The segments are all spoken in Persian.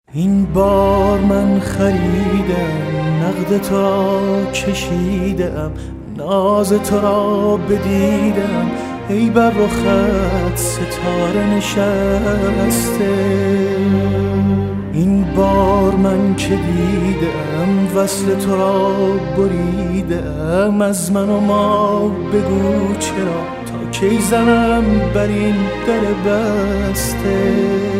این بار من خریدم، نقد تو را کشیدم، ناز تو را بدیدم، ای بر رخت ستاره نشسته. این بار من که دیدم وصل تو را بریدم، از من و ما بگو چرا تا کی زنم بر این در بسته.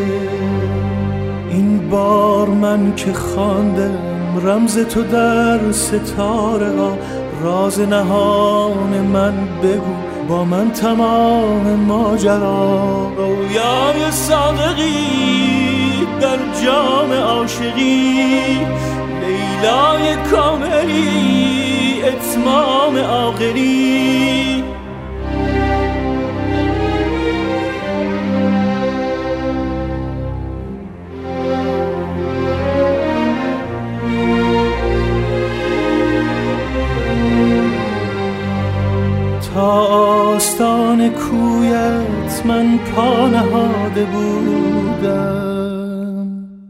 این بار من که خواندم رمز تو در ستاره ها، راز نهان من بگو با من تمام ماجرا. رویای صادقی در جام عاشقی، لیلای کاملی اتمام عاقلی. تا آستان کویت من پا نهاده بودم،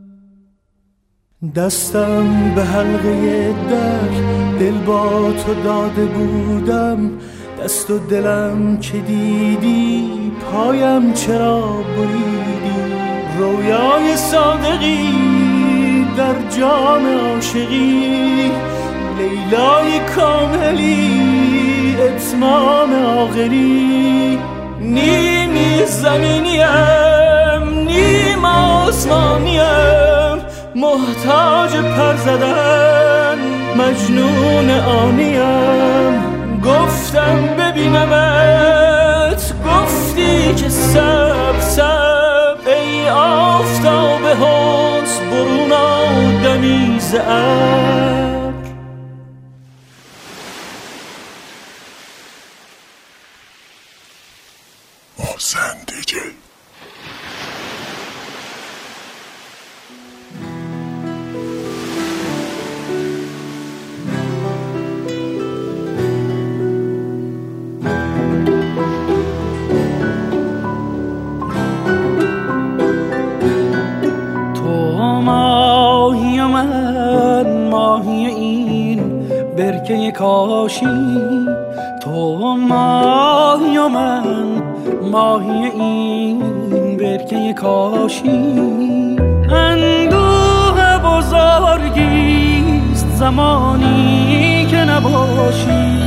دستم به حلقه در دل با تو داده بودم. دست و دلم که دیدی پایم چرا بریدی. رویای صادقی در جام عاشقی، لیلای کاملی اتمام آخری. نیمی زمینیم نیم آسمانیم، محتاج پر زدن مجنون آنیم. گفتم ببینمت گفتی که سب سب، ای آفتاب حسن برون آدمی ز ابر. محسن دیجی. تو ماهی و من ماهی این برکه کاشی. تو ماهی و من ماهی این برکه کاشی. اندوه بزرگیست زمانی که نباشی.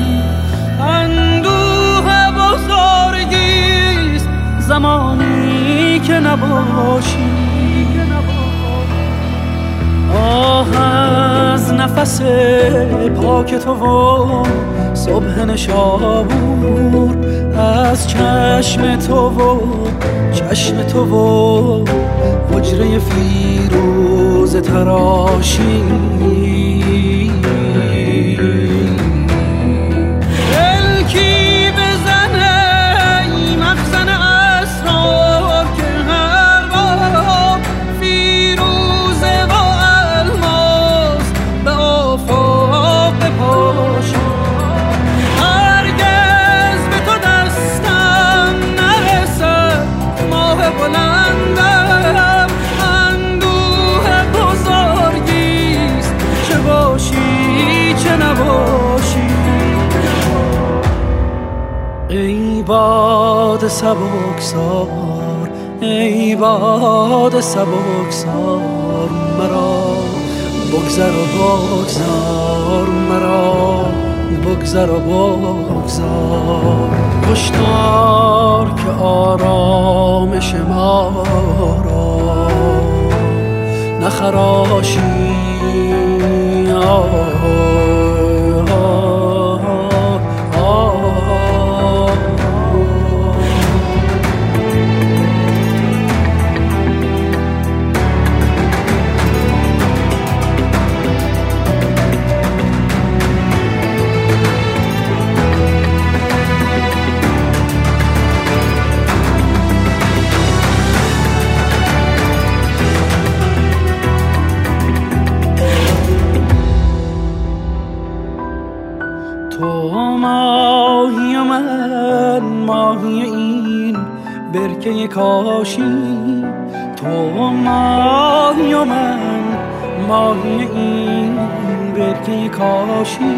اندوه بزرگیست زمانی که نباشی. آه از نفس پاک تو و صبح نشابور، از چشم تو و چشم تو و حجره فیروز تراشی. الکی بزنه ای مخزن اسرار که هر بار فیروزه و الماس به آفاق بپاشی. هرگز به تو دستم نرسد ماه بلندم. اندوه بزرگیست چه باشی چه نباشی. ای باد سبکسار ای باد سبکسار، مرا بگذر و بگذار، مرا بگذر و بگذار. کشتار که آرامش ما را نخراشی. تو ماهی و من ماهی این برکه کاشی. تو ماهی و من ماهی این برکه کاشی.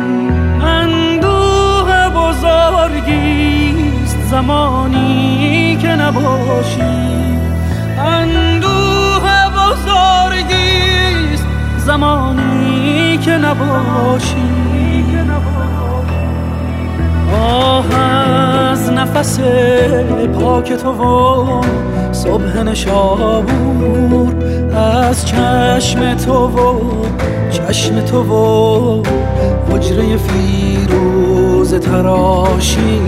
اندوه بزرگیست زمانی که نباشی، اندوه بزرگیست زمانی که نباشی. آه از نفس پاک تو و صبح نشابور، از چشم تو و چشم تو و حجره فیروز تراشی.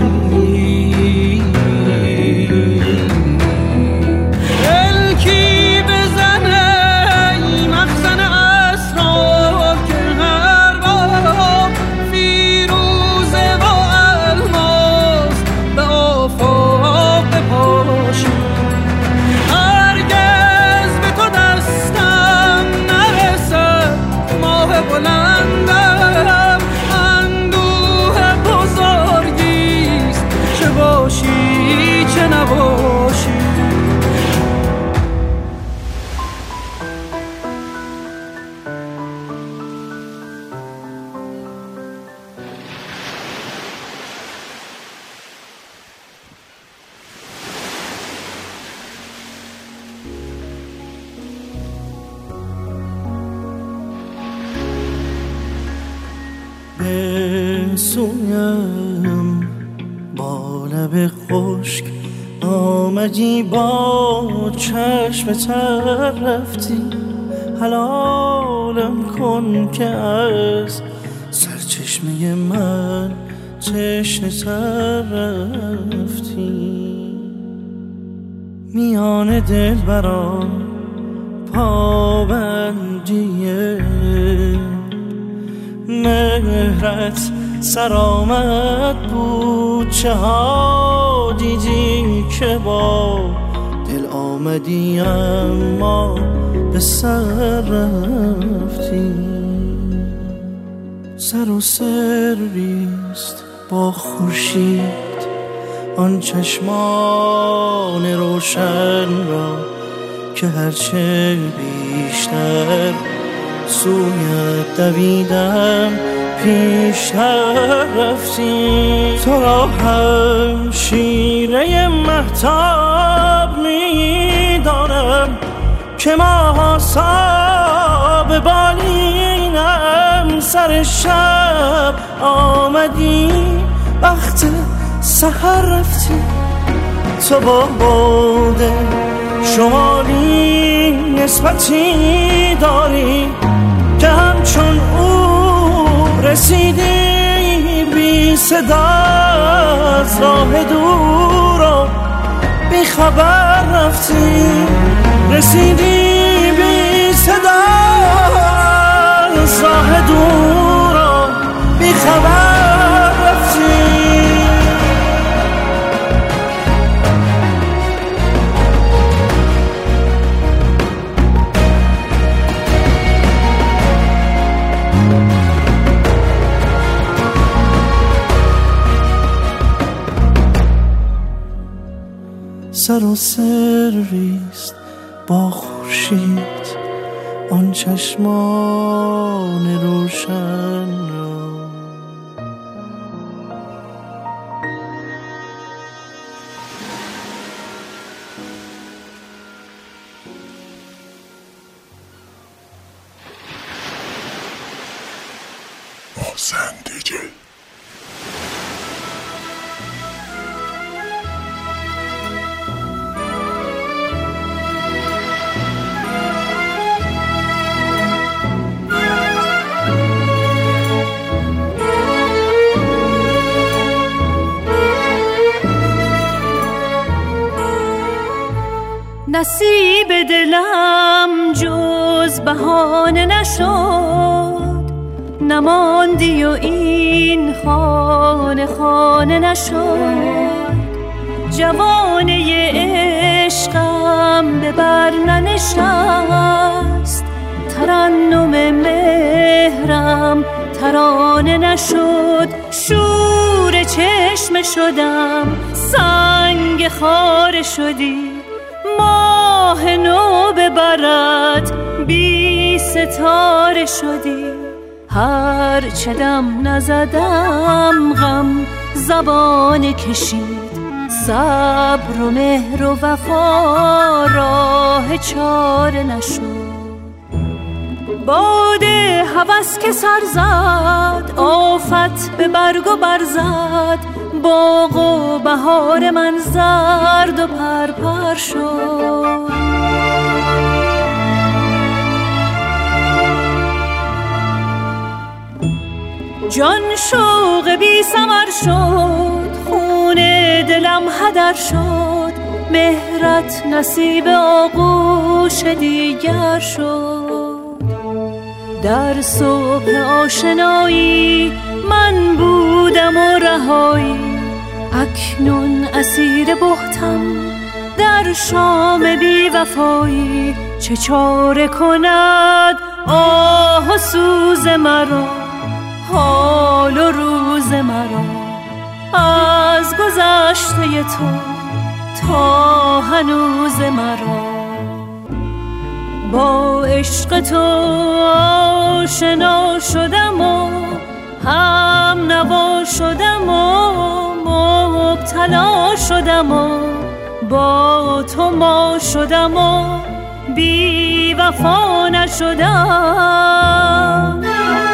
الکی بزنه مخزن اسرار که هر بار فیروزه و الماس به آفاق بپاشی. هرگز به تو دستم نرسد ماه بلندم، اندوه بزرگیست چه باشی چه نباشی. بسویم با لب خشک آمدی، با چشم تر رفتی. حلالم کن که از سرچشمه من تشنه تر رفتی. میان دلبران پابندیه مهرت سرآمد بود. چه ها دیدی که با دل آمدی اما به سر رفتی. سر و سریست با خورشید آن چشمان روشن را که هرچه بیشتر سویت دویدم پیشتر رفتی. تو را هم شیره مهتاب میدانم که ماه‌ها به بالینم. سر شب آمدی وقت سحر رفتی. تو با باد شمالی نسبتی داری که همچون او رسیدی بی صدا از راه دور و بی خبر رفتی. رسیدی بی صدا از راه دور و بی خبر رفتی. سر و سریست با خورشید آن چشمان روشن را. محسن دیجی. نصیب دلم جز بهانه نشد، نماندی و این خانه خانه نشد. جوانه عشقم به بر ننشست، ترنم مهرم ترانه نشد. شور چشم شدم سنگ خاره شدی، ماه نو ببرد بی ستاره شدی، هر چه دم نزدم غم زبان کشید، صبر و مهر و وفا راه چاره نشد. باد هوس که سر زد، آفت به برگ و برزد، باغ و بهار من زرد و پرپر شد. جان شوق بی ثمر شد، خون دلم هدر شد، مهرت نصیب آغوش دیگر شد. در صبح آشنایی من بودم و رهایی، اکنون اسیر بهتم در شام بی وفایی. چه چاره کند آه و سوز مرا، حال و روز مرا، از گذشته تو تا هنوز مرا. با عشق تو آشنا شدم و هم نوا شدم و مبتلا شدم و با تو ما شدم و بی وفا نشدم.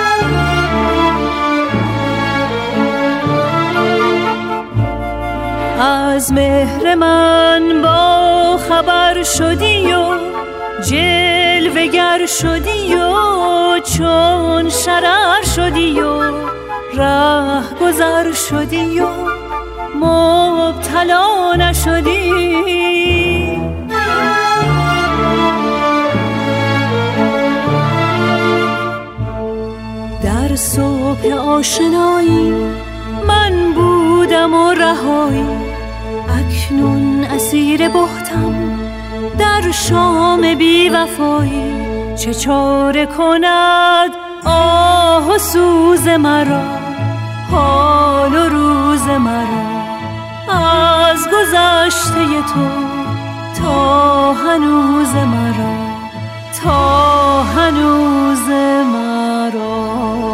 از مهر من با خبر شدی و جلوه‌گر شدی و چون شرر شدی و ره گذر شدی و مبتلا نشدی. در صبح آشنایی من بودم و رهایی، اکنون اسیر بهتم در شام بی وفایی. چه چاره کند آه و سوز مرا، حال و روز مرا، از گذشته تو تا هنوز مرا، تا هنوز مرا.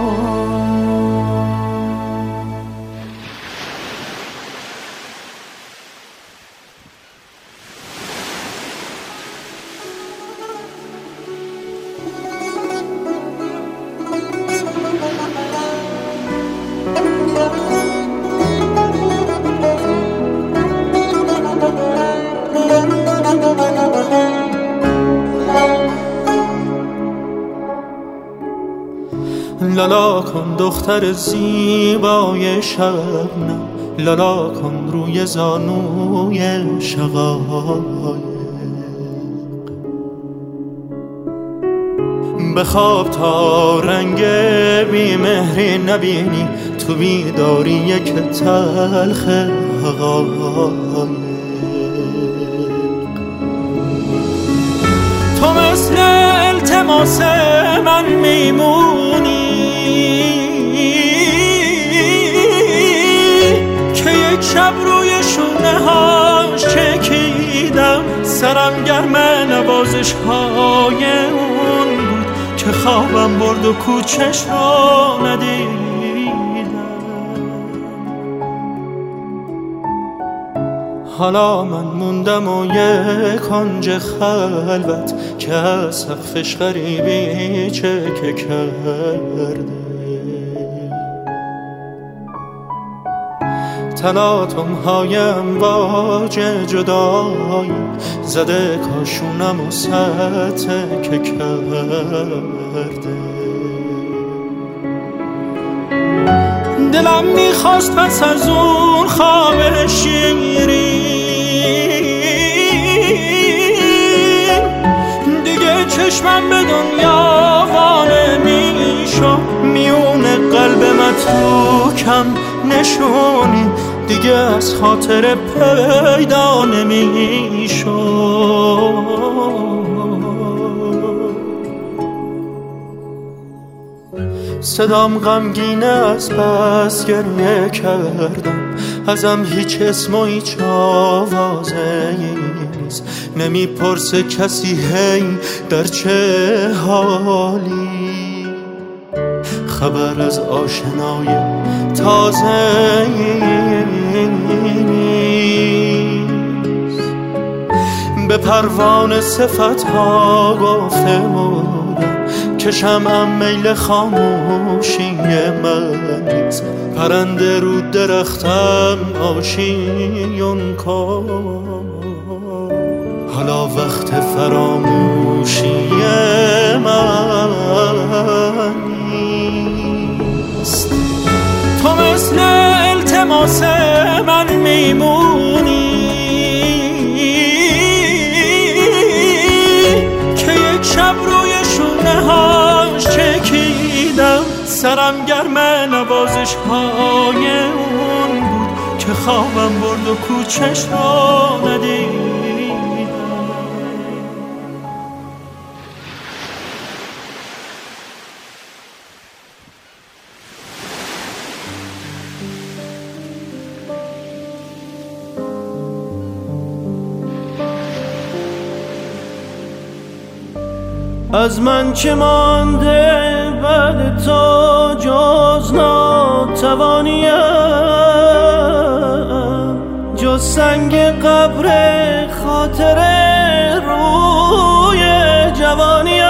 لالا کن دختر زیبای شبنم، لالا کن روی زانوی شقایق. بخواب تا رنگ بیمهری نبینی، تو بیداری یک تلخ حقایق. تو مثل التماس من میمونی که یک شب روی شونه هاش چکیدم، سرم گرم نوازش های اون بود که خوابم برد و کوچش رو ندیدم. حالا من موندم و یک کنج خلوت که از سقفش غریبی چکه کرده. تلاطم های امواج جدایی زده کاشونم و ستکه کرده. دلم میخواست پس از اون خواب شیرین دیگه چشمم به دنیا وانه میشو، میونه قلب متروکم نشونی دیگه از خاطر پیدا نمیشو. صدام غمگینه از بس گریه کردم، ازم هیچ اسم و هیچ آوازه نیست. هنوز نمیپرسه کسی هی در چه حالی، خبر از آشنای تازه به پروانه صفت‌ها گفته بودم که شمعم میل خاموشی من نیست، پرنده رو درختم آشیون کن، حالا وقت فراموشی من نیست. تو مثل التماس من میمونی که یک شب روی شونه هاش چکیدم، سرم گرم نوازش های اون بود که خوابم برد و کوچش رو ندیدم. از من چه مانده بعد تو جز ناتوانیم، جز سنگ قبر خاطر روی جوانیم،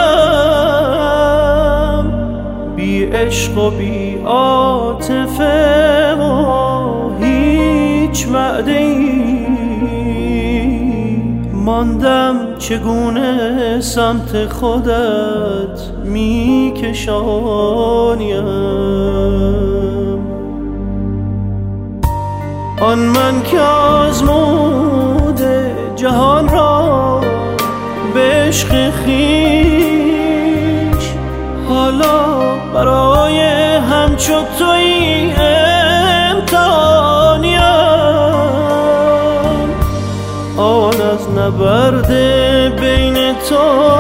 بی عشق و بی عاطفه و هیچ وعده‌ای، ماندم چگونه سمت خودت میکشانیم. آن من که آزموده جهان را به عشق خویش، حالا برای همچو تویی امتحانیم. آن از نبرد بین تو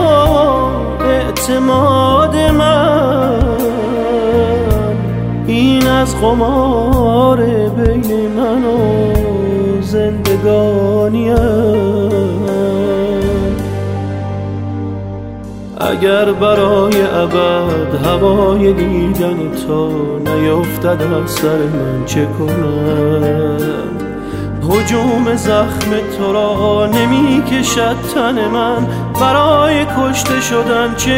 اعتماد من، این از قمار بین من و زندگانیم. اگر برای ابد هوای دیدن تو نیفتد از سر من چه کنم؟ هجوم زخم تو را نمی کشد تن من، برای کشته شدن چه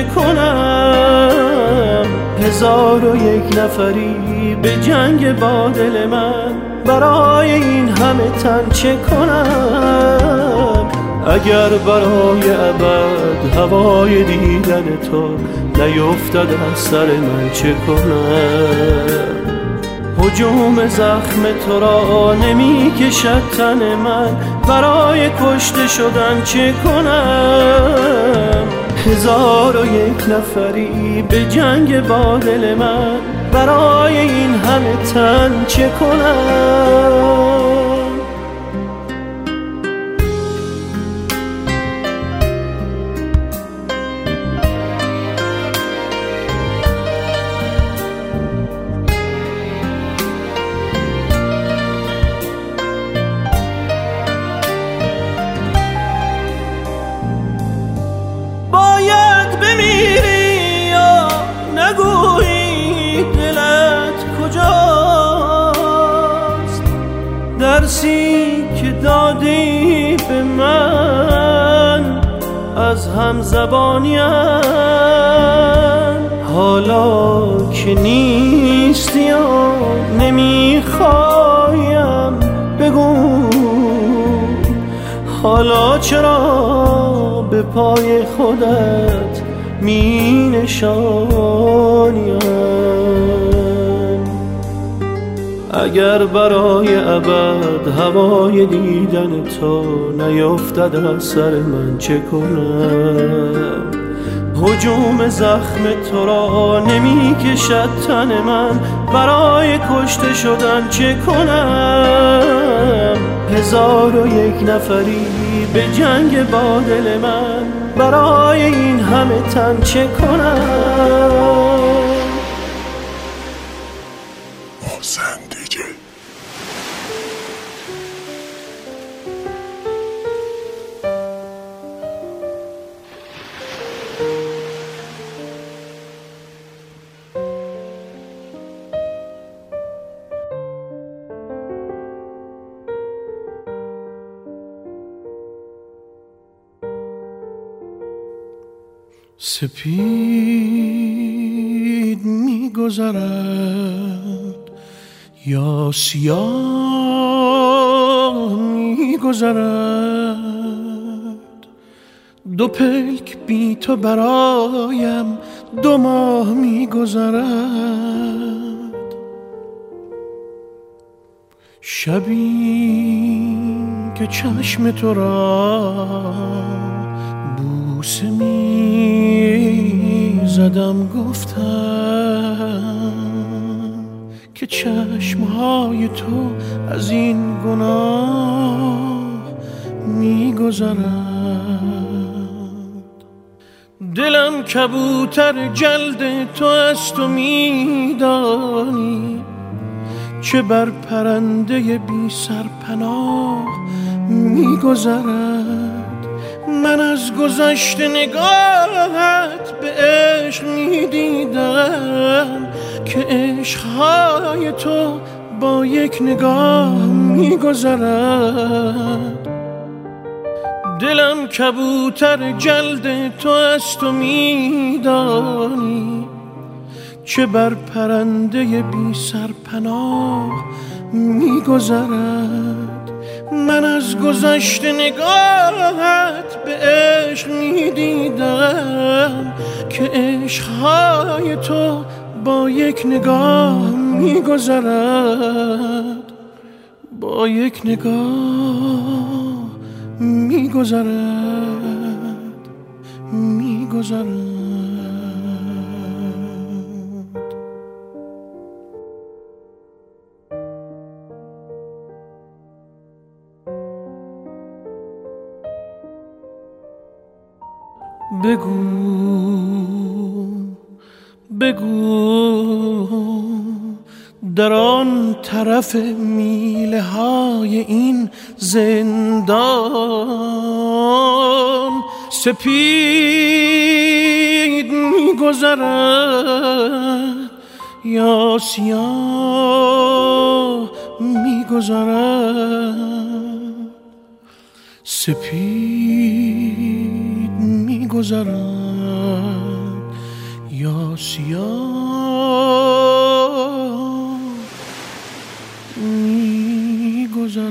کنم؟ 1001 نفری به جنگ با دل من، برای این همه تن چه کنم؟ اگر برای ابد هوای دیدن تو نیفتد از سر من چه کنم؟ هجوم زخم تو را نمی کشد تن من، برای کشته شدن چه کنم؟ 1001 نفری به جنگ با دل من، برای این همه تن چه کنم؟ درسی که دادی به من از همزبانیم، حالا که نیستی و نمیخوایم بگو، حالا چرا به پای خودت می نشانیم؟ اگر برای ابد هوای دیدن تو نیفتد از سر من چه کنم؟ هجوم زخم تو را نمی کشد تن من، برای کشته شدن چه کنم؟ 1001 نفری به جنگ با دل من، برای این همه تن چه کنم؟ سپید می‌گذرد یا سیاه می‌گذرد، دو پلک بی تو برایم 2 ماه می‌گذرد. شبی که چشم تو را بوسه می زدم، گفتم که چشمهای تو از این گناه می گذرد. دلم کبوتر جلد تو است و می دانی که بر پرنده بی سرپناه می گذرد. من از گذشت نگاهت به عشق می دیدم که عشقهای تو با یک نگاه می گذرد. دلم کبوتر جلد تو است و می دانی که بر پرنده بی سرپناه می گذرد. من از گذشت نگاهت به عشق می دیدم که عشقهای تو با یک نگاه می گذرد، با یک نگاه می گذرد، می گذرد. بگو در آن طرف میله های این زندان سپید میگذرد یا سیاه میگذرد. سپید میگذرد یا سیاه میگذرد.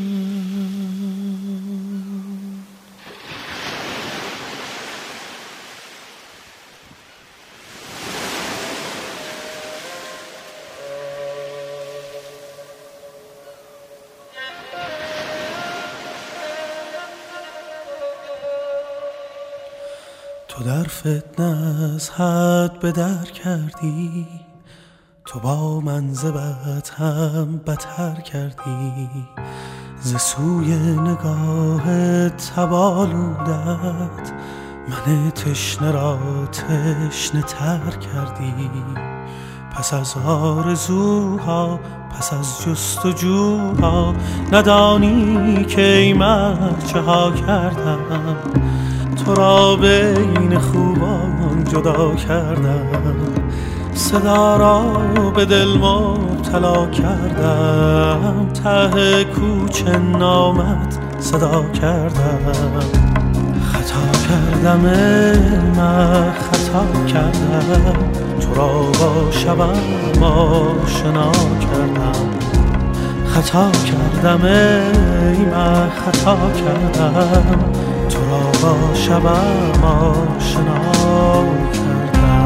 تو در فتنه از حد به در کردی، تو با من ز بد هم بتر کردی. ز سوی نگاه تبالودت من تشنه را تشنه تر کردی. پس از آرزوها پس از جستجوها ندانی که ای مرد چه ها کردم. تو را بین خوبان جدا کردم، صدا را به دل مبتلا کردم. ته کوچه نامت صدا کردم. خطا کردم من خطا کردم، تو را با شبم آشنا کردم. خطا کردم من خطا کردم، تو را با شبم آشنا کردم.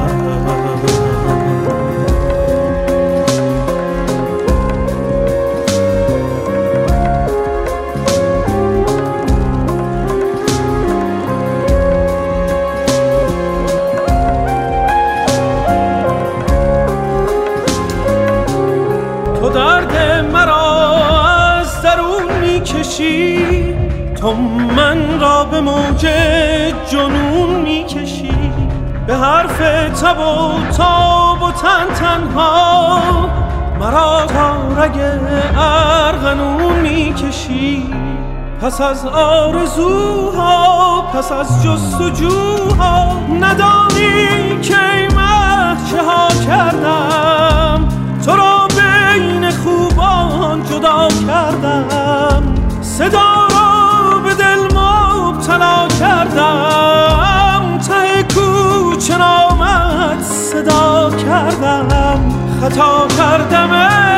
تو درد مرا از درون میکشی، تو من را به موج جنون میکشی. به حرف تب و تاب و تن تنها مرا تا رگ ارغنون میکشی. پس از آرزوها پس از جستجوها ندانی که من چه ها کردم. تو را بین خوبان جدا کردم، صدا را به دل مبتلا کردم. ته کردم، خطا کردم